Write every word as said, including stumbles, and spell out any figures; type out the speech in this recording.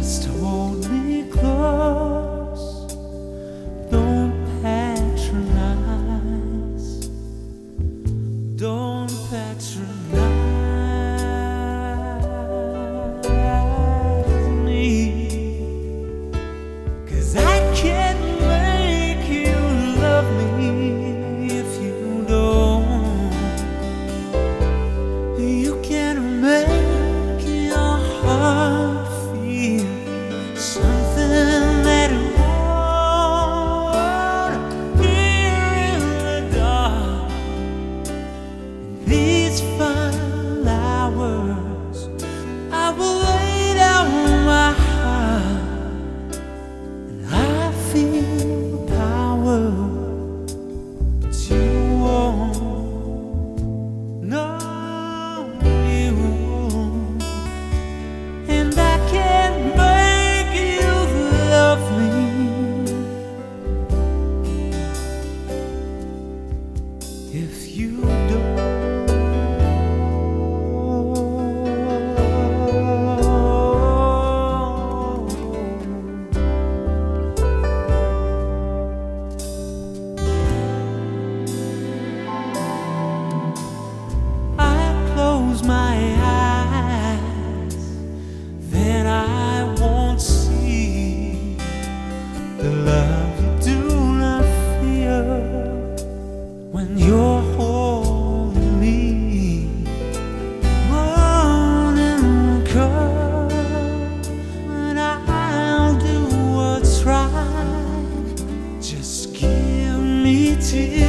Just hold me close, don't patronize, don't patronize me, 'cause I can't make you love me if you don't. You can make your heart feel something that it won't hear in the dark. These fine hours, I will lay down my heart, and I feel the power, but you won't. No, you won't. And I can't make you love me if you don't. I close my eyes, then I won't see the love you do not feel when you're holding me. Morning comes and I'll do what's right. Just give me tears.